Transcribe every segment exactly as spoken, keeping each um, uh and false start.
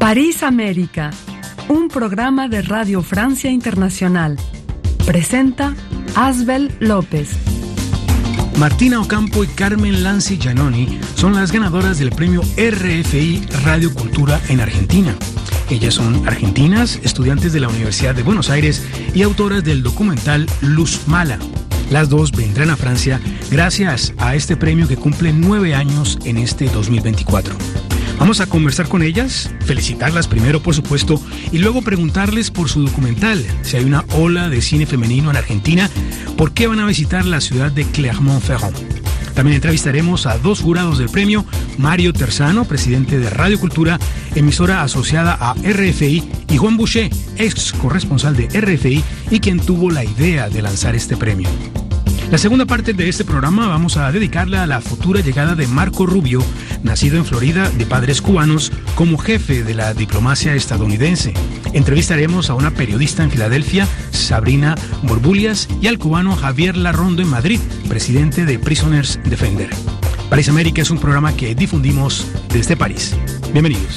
París América, un programa de Radio Francia Internacional. Presenta Asbel López. Martina Ocampo y Carmen Lanzi Giannoni son las ganadoras del premio R F I Radio Cultura en Argentina. Ellas son argentinas, estudiantes de la Universidad de Buenos Aires y autoras del documental Luz Mala. Las dos vendrán a Francia gracias a este premio que cumple nueve años en este dos mil veinticuatro. Vamos a conversar con ellas, felicitarlas primero, por supuesto, y luego preguntarles por su documental, si hay una ola de cine femenino en Argentina, por qué van a visitar la ciudad de Clermont-Ferrand. También entrevistaremos a dos jurados del premio, Mario Terzano, presidente de Radio Cultura, emisora asociada a R F I, y Juan Boucher, ex corresponsal de R F I y quien tuvo la idea de lanzar este premio. La segunda parte de este programa vamos a dedicarla a la futura llegada de Marco Rubio, nacido en Florida de padres cubanos, como jefe de la diplomacia estadounidense. Entrevistaremos a una periodista en Filadelfia, Sabrina Borbulias, y al cubano Javier Larrondo en Madrid, presidente de Prisoners Defender. París América es un programa que difundimos desde París. Bienvenidos.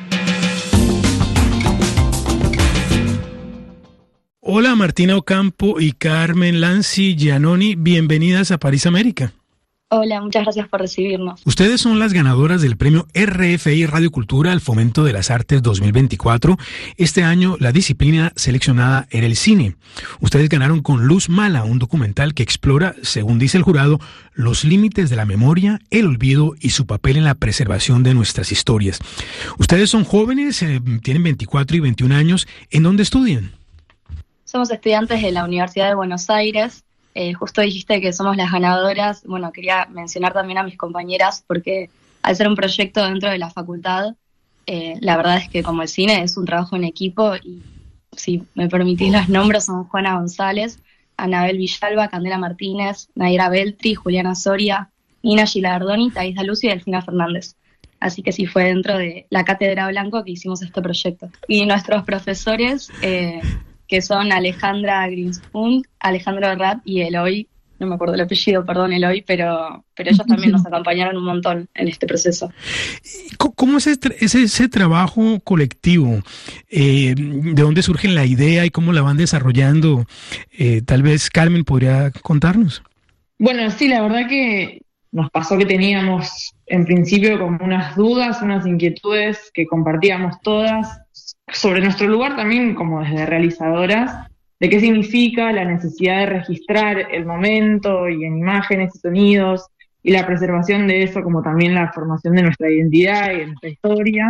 Hola Martina Ocampo y Carmen Lanzi Giannoni, bienvenidas a París América. Hola, muchas gracias por recibirnos. Ustedes son las ganadoras del premio R F I Radio Cultura al Fomento de las Artes dos mil veinticuatro. Este año la disciplina seleccionada era el cine. Ustedes ganaron con Luz Mala, un documental que explora, según dice el jurado, los límites de la memoria, el olvido y su papel en la preservación de nuestras historias. Ustedes son jóvenes, eh, tienen veinticuatro y veintiún años. ¿En dónde estudian? Somos estudiantes de la Universidad de Buenos Aires. Eh, justo dijiste que somos las ganadoras. Bueno, quería mencionar también a mis compañeras porque al ser un proyecto dentro de la facultad, eh, la verdad es que como el cine es un trabajo en equipo y si me permitís los nombres son Juana González, Anabel Villalba, Candela Martínez, Nayera Beltri, Juliana Soria, Nina Gilardoni, Thais Daluz y Delfina Fernández. Así que sí fue dentro de la Cátedra Blanco que hicimos este proyecto. Y nuestros profesores... Eh, que son Alejandra Greenspun, Alejandro Rat y Eloy, no me acuerdo el apellido, perdón Eloy, pero, pero ellos también nos acompañaron un montón en este proceso. ¿Cómo es ese, ese, ese trabajo colectivo? Eh, ¿De dónde surge la idea y cómo la van desarrollando? Eh, tal vez Carmen podría contarnos. Bueno, sí, la verdad que nos pasó que teníamos en principio como unas dudas, unas inquietudes que compartíamos todas, sobre nuestro lugar también como desde realizadoras, de qué significa la necesidad de registrar el momento y en imágenes y sonidos, y la preservación de eso como también la formación de nuestra identidad y de nuestra historia.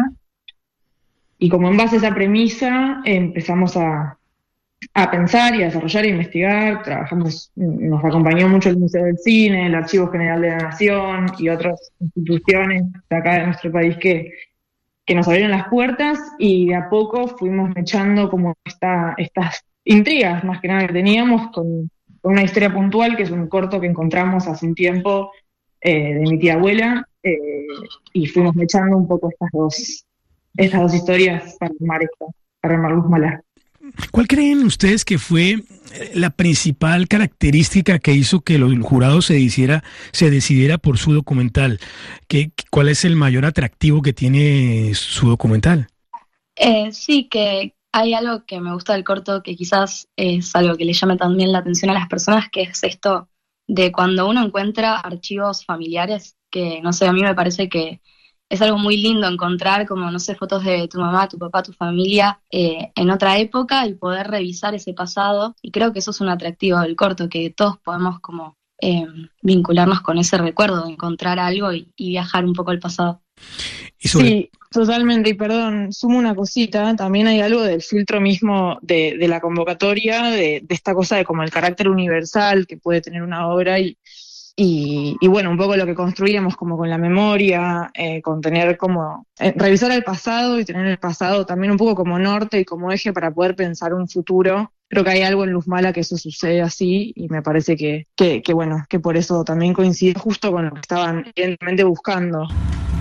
Y como en base a esa premisa eh, empezamos a, a pensar y a desarrollar e investigar. Trabajamos, nos acompañó mucho el Museo del Cine, el Archivo General de la Nación y otras instituciones de acá de nuestro país que que nos abrieron las puertas y de a poco fuimos echando como esta, estas intrigas más que nada que teníamos con, con una historia puntual que es un corto que encontramos hace un tiempo eh, de mi tía abuela eh, y fuimos echando un poco estas dos, estas dos historias para armar esta, para armar Luz Mala. ¿Cuál creen ustedes que fue la principal característica que hizo que el jurado se decidiera, se decidiera por su documental? ¿Qué, ¿Cuál es el mayor atractivo que tiene su documental? Eh, sí, que hay algo que me gusta del corto, que quizás es algo que le llame también la atención a las personas, que es esto de cuando uno encuentra archivos familiares, que no sé, a mí me parece que es algo muy lindo encontrar como, no sé, fotos de tu mamá, tu papá, tu familia eh, en otra época y poder revisar ese pasado. Y creo que eso es un atractivo del corto, que todos podemos como eh, vincularnos con ese recuerdo, de encontrar algo y, y viajar un poco al pasado. ¿Y sobre... Sí, totalmente. Y perdón, sumo una cosita. También hay algo del filtro mismo de, de la convocatoria, de, de esta cosa de como el carácter universal que puede tener una obra y Y, y bueno, un poco lo que construíamos como con la memoria, eh, con tener como, eh, revisar el pasado y tener el pasado también un poco como norte y como eje para poder pensar un futuro. Creo que hay algo en Luz Mala que eso sucede así y me parece que, que, que bueno, que por eso también coincide justo con lo que estaban evidentemente buscando.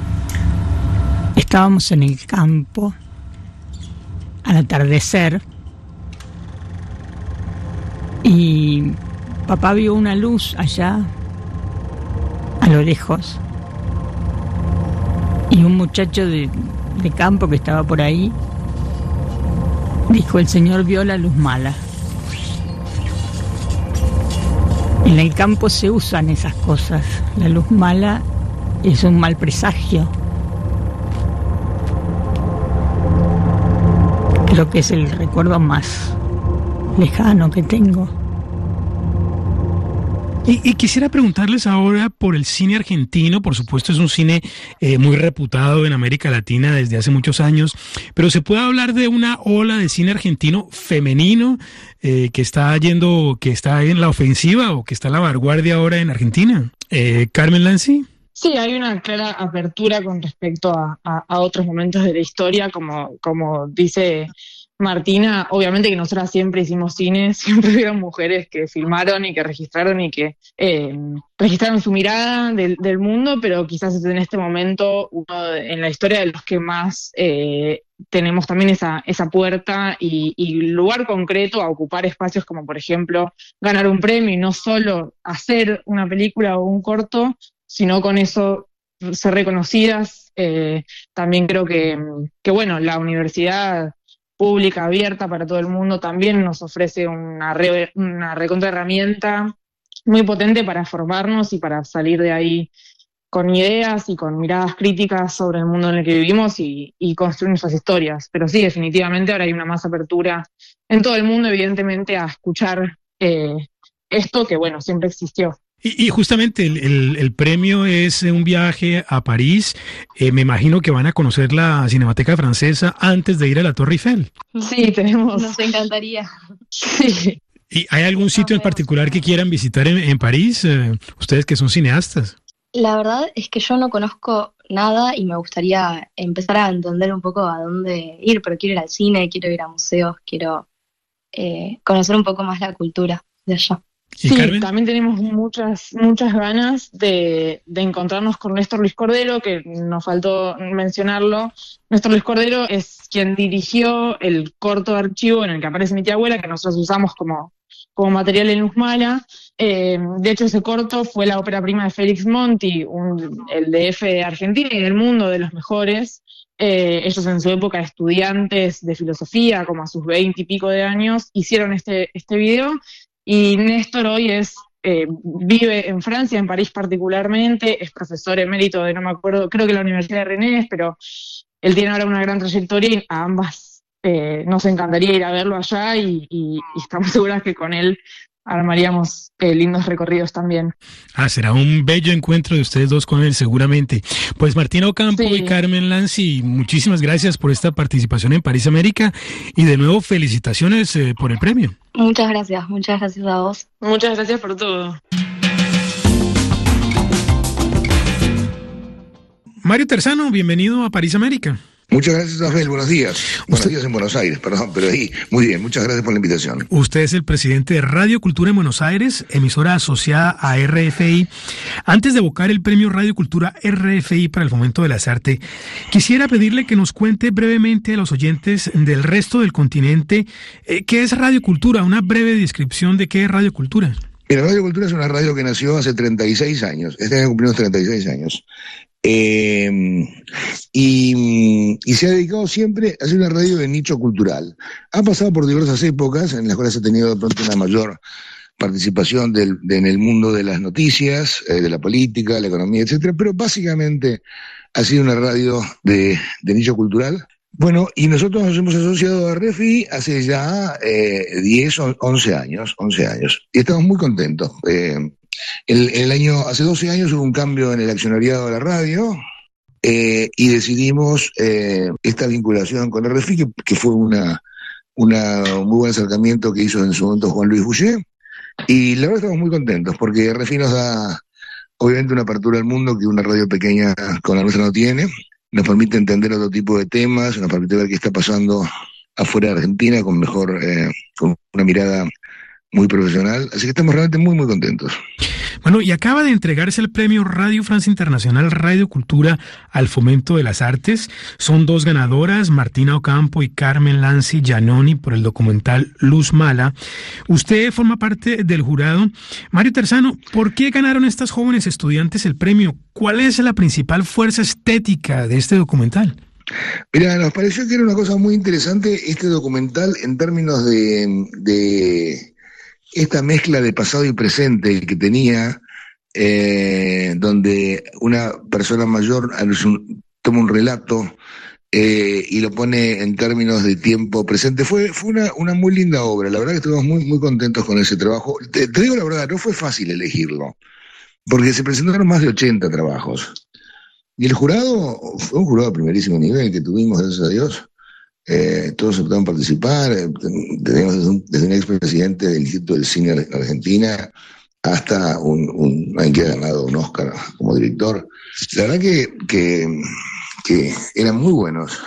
Estábamos en el campo, al atardecer, y papá vio una luz allá, a lo lejos, y un muchacho de de campo que estaba por ahí, dijo: el señor vio la luz mala. En el campo se usan esas cosas. La luz mala es un mal presagio. Creo que es el recuerdo más lejano que tengo. Y, y quisiera preguntarles ahora por el cine argentino. Por supuesto, es un cine eh, muy reputado en América Latina desde hace muchos años, pero ¿se puede hablar de una ola de cine argentino femenino eh, que está yendo, que está en la ofensiva o que está a la vanguardia ahora en Argentina? Eh, Carmen Lanzi. Sí, hay una clara apertura con respecto a, a, a otros momentos de la historia, como, como dice Martina. Obviamente que nosotras siempre hicimos cine, siempre hubieron mujeres que filmaron y que registraron y que eh, registraron su mirada del, del mundo, pero quizás es en este momento uno de, en la historia de los que más eh, tenemos también esa, esa puerta y, y lugar concreto a ocupar espacios como, por ejemplo, ganar un premio y no solo hacer una película o un corto, sino con eso ser reconocidas. Eh, también creo que, que, bueno, la universidad pública, abierta para todo el mundo, también nos ofrece una, re, una recontra herramienta muy potente para formarnos y para salir de ahí con ideas y con miradas críticas sobre el mundo en el que vivimos y, y construir nuestras historias. Pero sí, definitivamente ahora hay una más apertura en todo el mundo, evidentemente, a escuchar eh, esto que, bueno, siempre existió. Y, y justamente el, el, el premio es un viaje a París. Eh, me imagino que van a conocer la Cinemateca Francesa antes de ir a la Torre Eiffel. Sí, tenemos. Nos encantaría. Sí. ¿Y hay algún sitio en particular que quieran visitar en, en París? Eh, ustedes que son cineastas. La verdad es que yo no conozco nada y me gustaría empezar a entender un poco a dónde ir, pero quiero ir al cine, quiero ir a museos, quiero eh, conocer un poco más la cultura de allá. Sí, Carmen, también tenemos muchas muchas ganas de, de encontrarnos con Néstor Luis Cordero, que nos faltó mencionarlo. Néstor Luis Cordero es quien dirigió el corto de archivo en el que aparece Mi tía abuela, que nosotros usamos como, como material en Luz Mala. Eh, de hecho, ese corto fue la ópera prima de Félix Monti, un, el D F de Argentina y del mundo, de los mejores. Eh, ellos en su época, estudiantes de filosofía, como a sus veinte y pico de años, hicieron este, este video. Y Néstor hoy es eh, vive en Francia, en París particularmente, es profesor emérito de, no me acuerdo, creo que la Universidad de Rennes, pero él tiene ahora una gran trayectoria y a ambas eh, nos encantaría ir a verlo allá y, y, y estamos seguras que con él armaríamos eh, lindos recorridos también. Ah, será un bello encuentro de ustedes dos con él, seguramente. Pues Martina Ocampo sí. y Carmen Lanzi, muchísimas gracias por esta participación en París América y de nuevo felicitaciones eh, por el premio. Muchas gracias, muchas gracias a vos. Muchas gracias por todo. Mario Terzano, bienvenido a París América. Muchas gracias, Abel. Buenos días. Buenos Usted... días en Buenos Aires, perdón, pero ahí. Muy bien, muchas gracias por la invitación. Usted es el presidente de Radio Cultura en Buenos Aires, emisora asociada a R F I. Antes de evocar el premio Radio Cultura R F I para el fomento de las artes, quisiera pedirle que nos cuente brevemente a los oyentes del resto del continente eh, qué es Radio Cultura, una breve descripción de qué es Radio Cultura. Mira, Radio Cultura es una radio que nació hace treinta y seis años. Este año cumplimos treinta y seis años. Eh, y, y se ha dedicado siempre a hacer una radio de nicho cultural. Ha pasado por diversas épocas en las cuales ha tenido de pronto una mayor participación del, de, en el mundo de las noticias, eh, de la política, la economía, etcétera, pero básicamente ha sido una radio de, de nicho cultural. Bueno, y nosotros nos hemos asociado a R F I hace ya eh, diez, once años, once años, y estamos muy contentos. Eh, El, el año, hace doce años hubo un cambio en el accionariado de la radio eh, y decidimos eh, esta vinculación con R F I, que, que fue una, una, un muy buen acercamiento que hizo en su momento Juan Luis Boucher, y la verdad estamos muy contentos porque R F I nos da obviamente una apertura al mundo que una radio pequeña con la nuestra no tiene, nos permite entender otro tipo de temas, nos permite ver qué está pasando afuera de Argentina con mejor, eh, con una mirada muy profesional, así que estamos realmente muy muy contentos. Bueno, y acaba de entregarse el premio Radio Francia Internacional Radio Cultura al fomento de las artes. Son dos ganadoras, Martina Ocampo y Carmen Lanzi Giannoni, por el documental Luz Mala. Usted forma parte del jurado. Mario Terzano, ¿por qué ganaron estas jóvenes estudiantes el premio? ¿Cuál es la principal fuerza estética de este documental? Mira, nos pareció que era una cosa muy interesante este documental en términos de, de esta mezcla de pasado y presente que tenía, eh, donde una persona mayor toma un relato eh, y lo pone en términos de tiempo presente. Fue, fue una, una muy linda obra, la verdad que estuvimos muy, muy contentos con ese trabajo. Te, te digo la verdad, no fue fácil elegirlo, porque se presentaron más de ochenta trabajos. Y el jurado fue un jurado de primerísimo nivel que tuvimos, gracias a Dios. Eh, todos aceptaron participar. Eh, teníamos desde un, desde un expresidente del Instituto del Cine de Argentina hasta un, un alguien que ha ganado un Oscar como director. La verdad que, que, que eran muy buenos.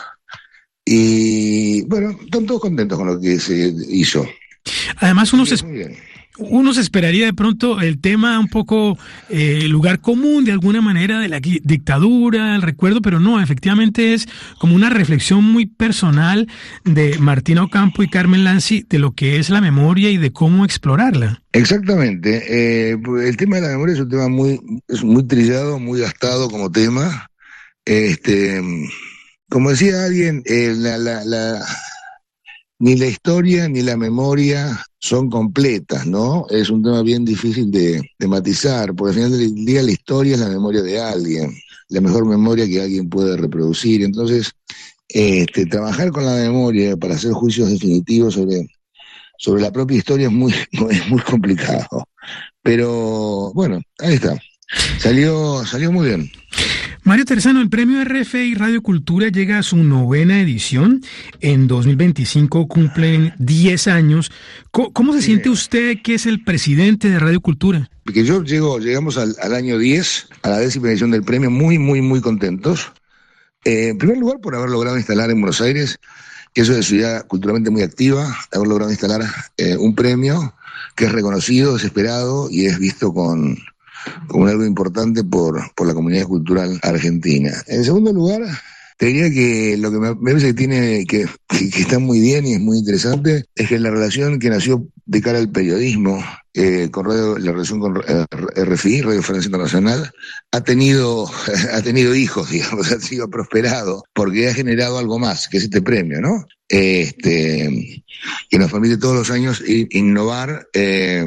Y bueno, están todos contentos con lo que se hizo. Además, uno se... Uno se esperaría de pronto el tema un poco eh, lugar común de alguna manera de la dictadura, el recuerdo, pero no, efectivamente es como una reflexión muy personal de Martina Ocampo y Carmen Lanzi de lo que es la memoria y de cómo explorarla. Exactamente. Eh, el tema de la memoria es un tema muy, es muy trillado, muy gastado como tema. Este, como decía alguien, eh, la, la, la ni la historia ni la memoria son completas, ¿no? Es un tema bien difícil de, de matizar, porque al final del día la historia es la memoria de alguien, la mejor memoria que alguien puede reproducir. Entonces, este, trabajar con la memoria para hacer juicios definitivos sobre, sobre la propia historia es muy, es muy complicado. Pero, bueno, ahí está. Salió, salió muy bien. Mario Terzano, el premio R F I Radio Cultura llega a su novena edición. En dos mil veinticinco cumplen diez años. ¿Cómo, cómo se siente usted que es el presidente de Radio Cultura? Porque yo llego, llegamos al, al año diez, a la décima edición del premio, muy, muy, muy contentos. Eh, en primer lugar, por haber logrado instalar en Buenos Aires, que eso es ciudad culturalmente muy activa, haber logrado instalar eh, un premio que es reconocido, es esperado y es visto con... como algo importante por, por la comunidad cultural argentina. En segundo lugar, te diría que lo que me, me parece que tiene que, que, que está muy bien y es muy interesante es que la relación que nació de cara al periodismo, eh, con radio, la relación con eh, R F I, Radio Francia Internacional, ha tenido, ha tenido hijos, digamos, ha sido prosperado, porque ha generado algo más, que es este premio, ¿no? Este, que nos permite todos los años innovar, eh,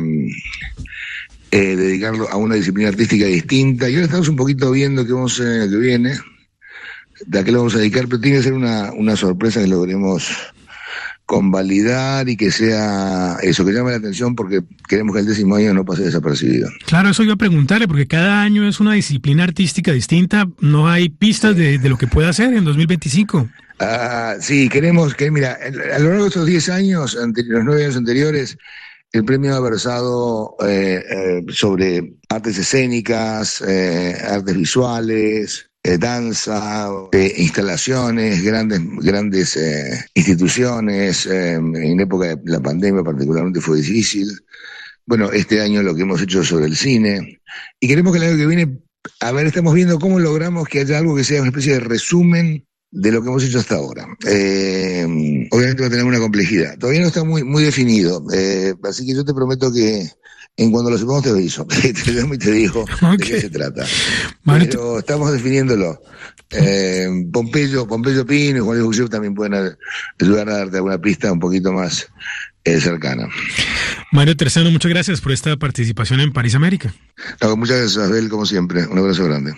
Eh, dedicarlo a una disciplina artística distinta. Y ahora estamos un poquito viendo qué vamos a hacer el año que viene, de a qué lo vamos a dedicar, pero tiene que ser una, una sorpresa que logremos convalidar y que sea eso, que llame la atención, porque queremos que el décimo año no pase desapercibido. Claro, eso iba a preguntarle, porque cada año es una disciplina artística distinta, no hay pistas de, de lo que pueda hacer en dos mil veinticinco. Ah, sí, queremos que, mira, a lo largo de estos diez años, ante, los nueve años anteriores, el premio ha versado eh, eh, sobre artes escénicas, eh, artes visuales, eh, danza, eh, instalaciones, grandes grandes eh, instituciones. Eh, en época de la pandemia particularmente fue difícil. Bueno, este año lo que hemos hecho sobre el cine. Y queremos que el año que viene, a ver, estamos viendo cómo logramos que haya algo que sea una especie de resumen de lo que hemos hecho hasta ahora. Eh, obviamente va a tener una complejidad. Todavía no está muy muy definido. Eh, así que yo te prometo que en cuando lo sepamos te aviso. Te llamo y te digo okay. de qué se trata. Vale, pero estamos definiéndolo. Eh, Pompeyo, Pompeyo Pino y Juan Luis Buceo también pueden ayudar a darte alguna pista un poquito más eh, cercana. Mario Terzano, muchas gracias por esta participación en París América. No, muchas gracias, Abel, como siempre. Un abrazo grande.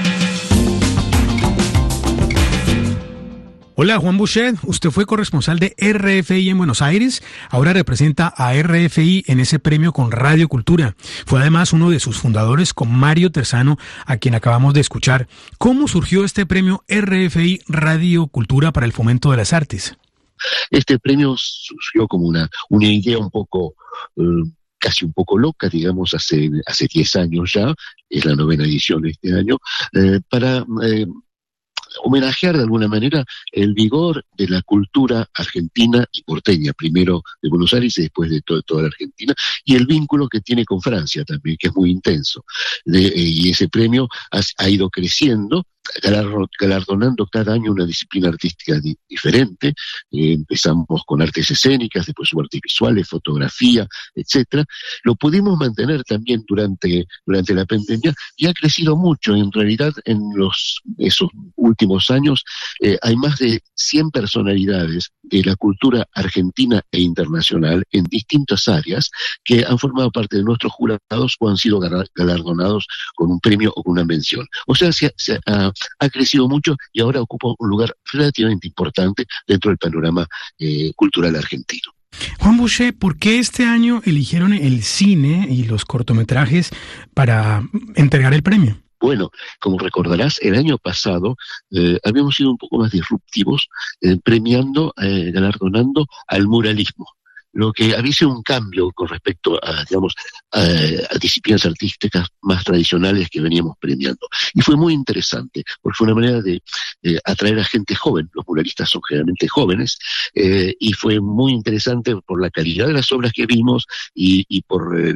Hola, Juan Bouchet, usted fue corresponsal de R F I en Buenos Aires, ahora representa a R F I en ese premio con Radio Cultura. Fue además uno de sus fundadores con Mario Terzano, a quien acabamos de escuchar. ¿Cómo surgió este premio R F I Radio Cultura para el fomento de las artes? Este premio surgió como una, una idea un poco... Uh, casi un poco loca, digamos, hace hace diez años ya, es la novena edición de este año, eh, para... Eh, homenajear de alguna manera el vigor de la cultura argentina y porteña, primero de Buenos Aires y después de to- toda la Argentina, y el vínculo que tiene con Francia también, que es muy intenso. De, eh, y ese premio ha, ha ido creciendo galardonando cada año una disciplina artística di- diferente. Eh, empezamos con artes escénicas, después hubo artes visuales, fotografía, etcétera. Lo pudimos mantener también durante, durante la pandemia y ha crecido mucho. En realidad, en los esos últimos años eh, hay más de cien personalidades de la cultura argentina e internacional en distintas áreas que han formado parte de nuestros jurados o han sido galardonados con un premio o con una mención. O sea, se, se ha, ha crecido mucho y ahora ocupa un lugar relativamente importante dentro del panorama eh, cultural argentino. Juan Boucher, ¿por qué este año eligieron el cine y los cortometrajes para entregar el premio? Bueno, como recordarás, el año pasado eh, habíamos sido un poco más disruptivos, eh, premiando, eh, galardonando al muralismo, lo que había sido un cambio con respecto a, digamos, a, a disciplinas artísticas más tradicionales que veníamos premiando. Y fue muy interesante, porque fue una manera de eh, atraer a gente joven. Los muralistas son generalmente jóvenes, eh, y fue muy interesante por la calidad de las obras que vimos y, y por... Eh,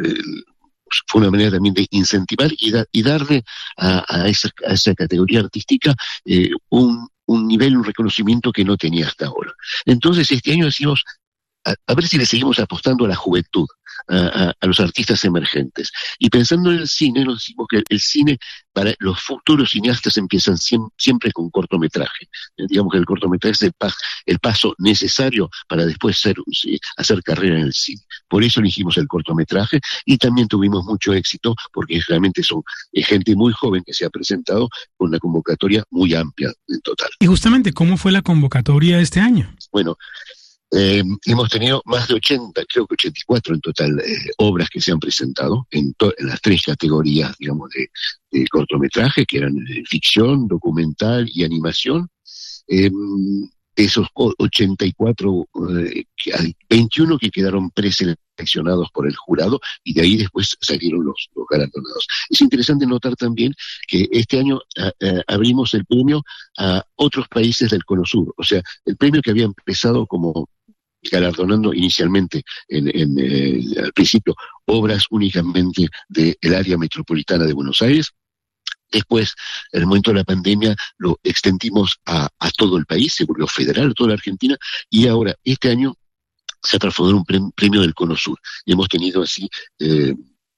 fue una manera también de incentivar y, da, y darle a, a, esa, a esa categoría artística eh, un, un nivel, un reconocimiento que no tenía hasta ahora. Entonces, este año decimos, a, a ver si le seguimos apostando a la juventud, a, a, a los artistas emergentes. Y pensando en el cine, nos decimos que el cine, para los futuros cineastas, empiezan siem, siempre con cortometraje. Eh, digamos que el cortometraje es el, pas, el paso necesario para después ser, sí, hacer carrera en el cine. Por eso elegimos el cortometraje y también tuvimos mucho éxito porque realmente son eh, gente muy joven que se ha presentado con una convocatoria muy amplia en total. Y justamente, ¿cómo fue la convocatoria este año? Bueno, Eh, hemos tenido más de ochenta, creo que ochenta y cuatro en total, eh, obras que se han presentado en, to- en las tres categorías, digamos, de, de cortometraje, que eran eh, ficción, documental y animación. Eh, de esos ochenta y cuatro, eh, que hay veintiuno que quedaron preseleccionados por el jurado y de ahí después salieron los, los galardonados. Es interesante notar también que este año a, a, abrimos el premio a otros países del Cono Sur, o sea, el premio que había empezado como galardonando inicialmente en, en, eh, al principio obras únicamente del área metropolitana de Buenos Aires. Después, en el momento de la pandemia, lo extendimos a, a todo el país, se volvió federal, a toda la Argentina, y ahora, este año, se ha transformado en un premio del Cono Sur. Y hemos tenido así eh,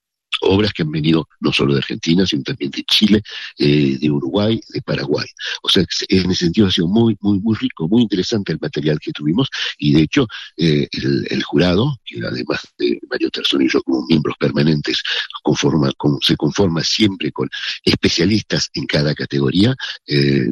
obras que han venido no solo de Argentina, sino también de Chile, eh, de Uruguay, de Paraguay. O sea, en ese sentido ha sido muy, muy, muy rico, muy interesante el material que tuvimos, y de hecho, eh, el, el jurado, que además de Mario Terzón y yo como miembros permanentes, conforma, con, se conforma siempre con especialistas en cada categoría, eh,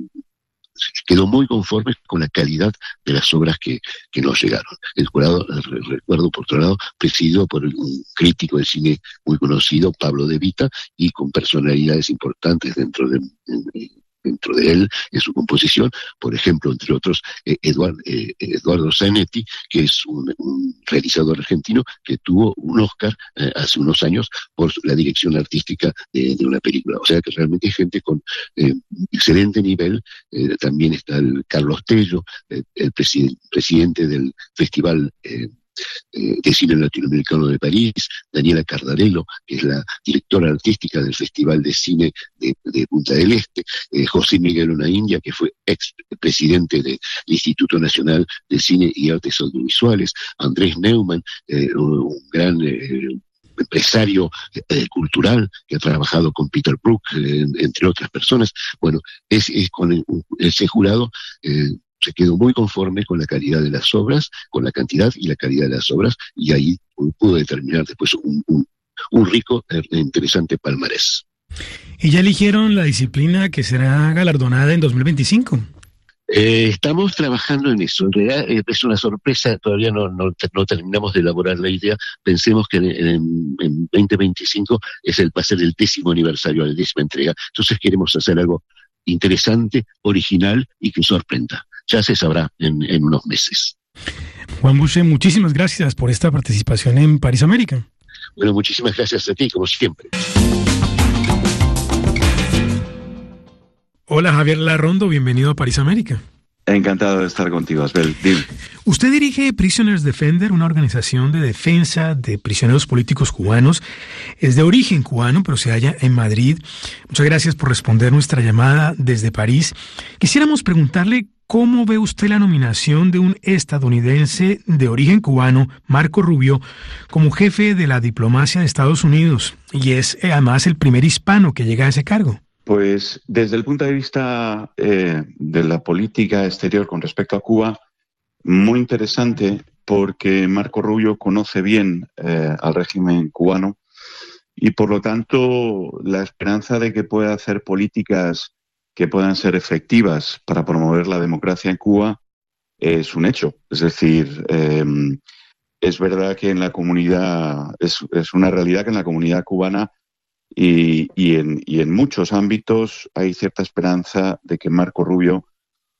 quedó muy conforme con la calidad de las obras que, que nos llegaron. El jurado, recuerdo por otro lado, presidido por un crítico de cine muy conocido, Pablo De Vita, y con personalidades importantes dentro de, dentro de él, en su composición, por ejemplo, entre otros, eh, Eduard, eh, Eduardo Zanetti, que es un, un realizador argentino que tuvo un Oscar eh, hace unos años por la dirección artística de, de una película. O sea que realmente hay gente con eh, excelente nivel. Eh, también está el Carlos Tello, eh, el presiden- presidente del Festival eh, de Cine Latinoamericano de París, Daniela Cardarello, que es la directora artística del Festival de Cine de, de Punta del Este, eh, José Miguel Onaindia, que fue ex presidente del Instituto Nacional de Cine y Artes Audiovisuales, Andrés Neumann, eh, un, un gran eh, empresario eh, cultural que ha trabajado con Peter Brook, eh, entre otras personas. Bueno, es, es con el, ese jurado eh, se quedó muy conforme con la calidad de las obras, con la cantidad y la calidad de las obras, y ahí pudo determinar después un, un, un rico e interesante palmarés. ¿Y ya eligieron la disciplina que será galardonada en dos mil veinticinco? Eh, estamos trabajando en eso. En realidad eh, es una sorpresa, todavía no, no, no terminamos de elaborar la idea. Pensemos que en, en, en veinte veinticinco es el, va a ser el décimo aniversario, la décima entrega. Entonces queremos hacer algo interesante, original y que sorprenda. Ya se sabrá en, en unos meses. Juan Boucher, muchísimas gracias por esta participación en París América. Bueno, muchísimas gracias a ti, como siempre. Hola, Javier Larrondo, bienvenido a París América. Encantado de estar contigo, Asbel. Dime. Usted dirige Prisoners Defender, una organización de defensa de prisioneros políticos cubanos. Es de origen cubano, pero se halla en Madrid. Muchas gracias por responder nuestra llamada desde París. Quisiéramos preguntarle cómo ve usted la nominación de un estadounidense de origen cubano, Marco Rubio, como jefe de la diplomacia de Estados Unidos. Y es eh, además el primer hispano que llega a ese cargo. Pues desde el punto de vista eh, de la política exterior con respecto a Cuba, muy interesante porque Marco Rubio conoce bien eh, al régimen cubano y por lo tanto la esperanza de que pueda hacer políticas que puedan ser efectivas para promover la democracia en Cuba es un hecho. Es decir, eh, es verdad que en la comunidad, es, es una realidad que en la comunidad cubana y, y, en, y en muchos ámbitos hay cierta esperanza de que Marco Rubio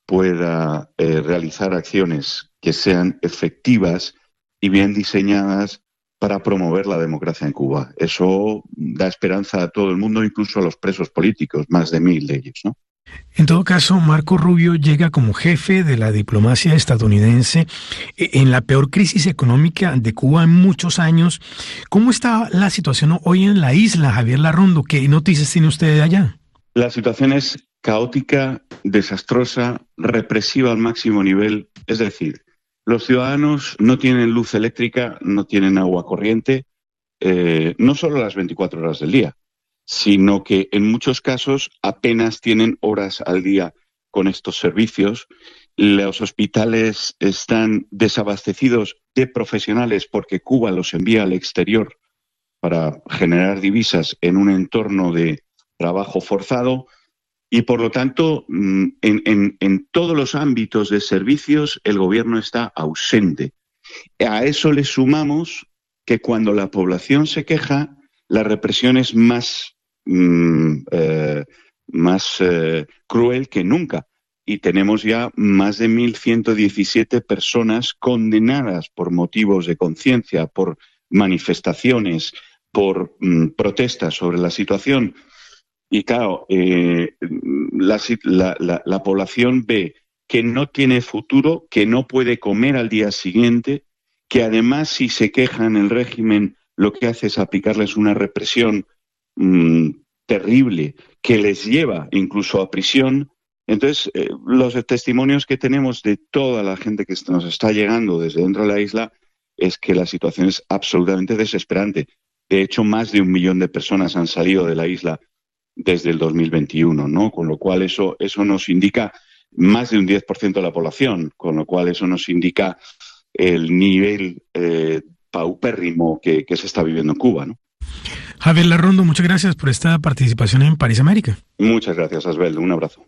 pueda eh, realizar acciones que sean efectivas y bien diseñadas para promover la democracia en Cuba. Eso da esperanza a todo el mundo, incluso a los presos políticos, más de mil de ellos, ¿no? En todo caso, Marco Rubio llega como jefe de la diplomacia estadounidense en la peor crisis económica de Cuba en muchos años. ¿Cómo está la situación hoy en la isla, Javier Larrondo? ¿Qué noticias tiene usted de allá? La situación es caótica, desastrosa, represiva al máximo nivel. Es decir, los ciudadanos no tienen luz eléctrica, no tienen agua corriente, eh, no solo las veinticuatro horas del día, sino que en muchos casos apenas tienen horas al día con estos servicios. Los hospitales están desabastecidos de profesionales porque Cuba los envía al exterior para generar divisas en un entorno de trabajo forzado y, por lo tanto, en, en, en todos los ámbitos de servicios el gobierno está ausente. A eso le sumamos que cuando la población se queja, la represión es más Mm, eh, más eh, cruel que nunca y tenemos ya más de mil ciento diecisiete personas condenadas por motivos de conciencia, por manifestaciones, por mm, protestas sobre la situación y claro, eh, la, la, la, la población ve que no tiene futuro, que no puede comer al día siguiente, que además si se quejan el régimen lo que hace es aplicarles una represión Mm, terrible que les lleva incluso a prisión. Entonces, eh, los testimonios que tenemos de toda la gente que nos está llegando desde dentro de la isla es que la situación es absolutamente desesperante. De hecho, más de un millón de personas han salido de la isla desde el dos mil veintiuno, ¿no? Con lo cual eso, eso nos indica más de un diez por ciento de la población, con lo cual eso nos indica el nivel eh, paupérrimo que, que se está viviendo en Cuba, ¿no? Javier Larrondo, muchas gracias por esta participación en París América. Muchas gracias, Asbel. Un abrazo.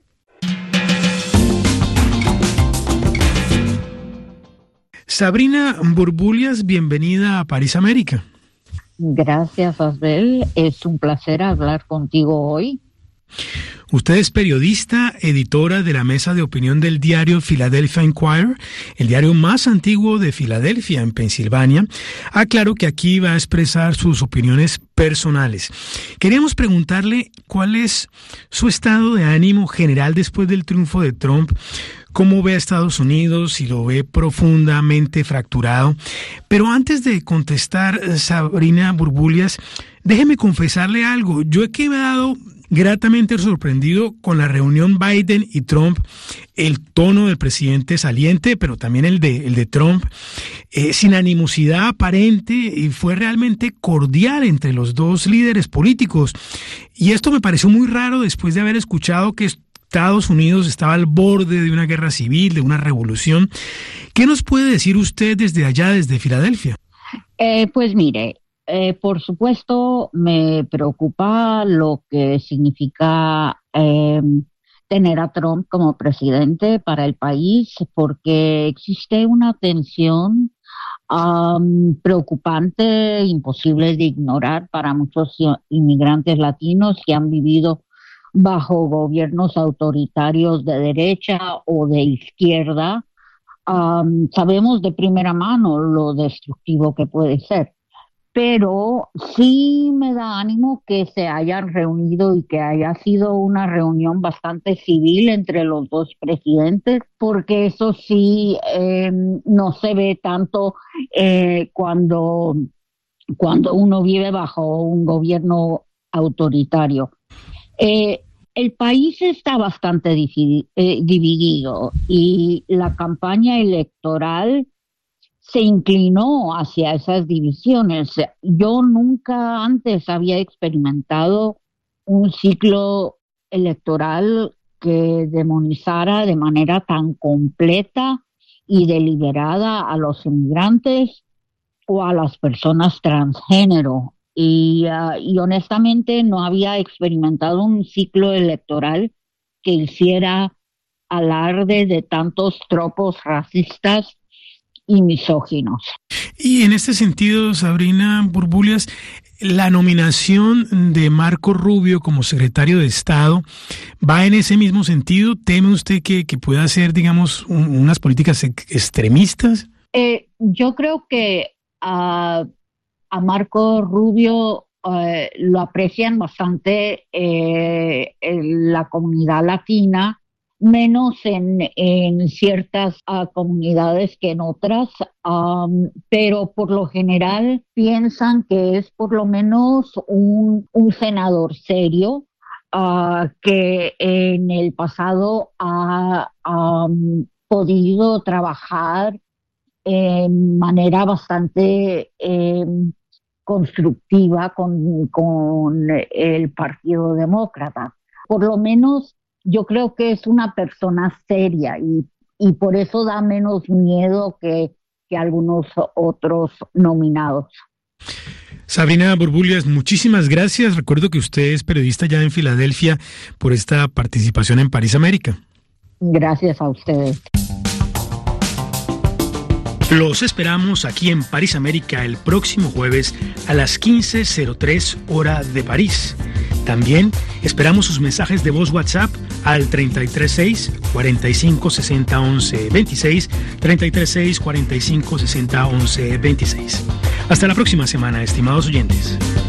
Sabrina Burbulias, bienvenida a París América. Gracias, Asbel. Es un placer hablar contigo hoy. Usted es periodista, editora de la mesa de opinión del diario Philadelphia Inquirer, el diario más antiguo de Filadelfia, en Pensilvania. Ah, claro que aquí va a expresar sus opiniones personales. Queríamos preguntarle cuál es su estado de ánimo general después del triunfo de Trump. ¿Cómo ve a Estados Unidos? Si lo ve profundamente fracturado. Pero antes de contestar, Sabrina Burbulias, déjeme confesarle algo. Yo he quedado gratamente sorprendido con la reunión Biden y Trump, el tono del presidente saliente, pero también el de, el de Trump, eh, sin animosidad aparente, y fue realmente cordial entre los dos líderes políticos. Y esto me pareció muy raro después de haber escuchado que Estados Unidos estaba al borde de una guerra civil, de una revolución. ¿Qué nos puede decir usted desde allá, desde Filadelfia? Eh, pues mire, Eh, por supuesto, me preocupa lo que significa eh, tener a Trump como presidente para el país, porque existe una tensión um, preocupante, imposible de ignorar para muchos inmigrantes latinos que han vivido bajo gobiernos autoritarios de derecha o de izquierda. Um, sabemos de primera mano lo destructivo que puede ser. pero sí me da ánimo que se hayan reunido y que haya sido una reunión bastante civil entre los dos presidentes, porque eso sí eh, no se ve tanto eh, cuando, cuando uno vive bajo un gobierno autoritario. Eh, el país está bastante divi- eh, dividido y la campaña electoral se inclinó hacia esas divisiones. Yo nunca antes había experimentado un ciclo electoral que demonizara de manera tan completa y deliberada a los inmigrantes o a las personas transgénero. Y, uh, y honestamente no había experimentado un ciclo electoral que hiciera alarde de tantos tropos racistas y misóginos. Y en este sentido, Sabrina Burbulias, la nominación de Marco Rubio como secretario de Estado va en ese mismo sentido. ¿Teme usted que, que pueda ser, digamos, un, unas políticas extremistas? Eh, yo creo que uh, a Marco Rubio uh, lo aprecian bastante eh, la comunidad latina, menos en, en ciertas uh, comunidades que en otras, um, pero por lo general piensan que es por lo menos un, un senador serio, uh, que en el pasado ha um, podido trabajar en manera bastante eh, constructiva con, con el Partido Demócrata. Por lo menos yo creo que es una persona seria y, y por eso da menos miedo que, que algunos otros nominados. Sabrina Burbulias, muchísimas gracias. Recuerdo que usted es periodista ya en Filadelfia por esta participación en París América. Gracias a ustedes. Los esperamos aquí en París América el próximo jueves a las quince cero tres hora de París. También esperamos sus mensajes de voz WhatsApp al treinta y tres seis, cuarenta y cinco, sesenta, once, veintiséis, treinta y tres seis, cuarenta y cinco, sesenta, once, veintiséis. Hasta la próxima semana, estimados oyentes.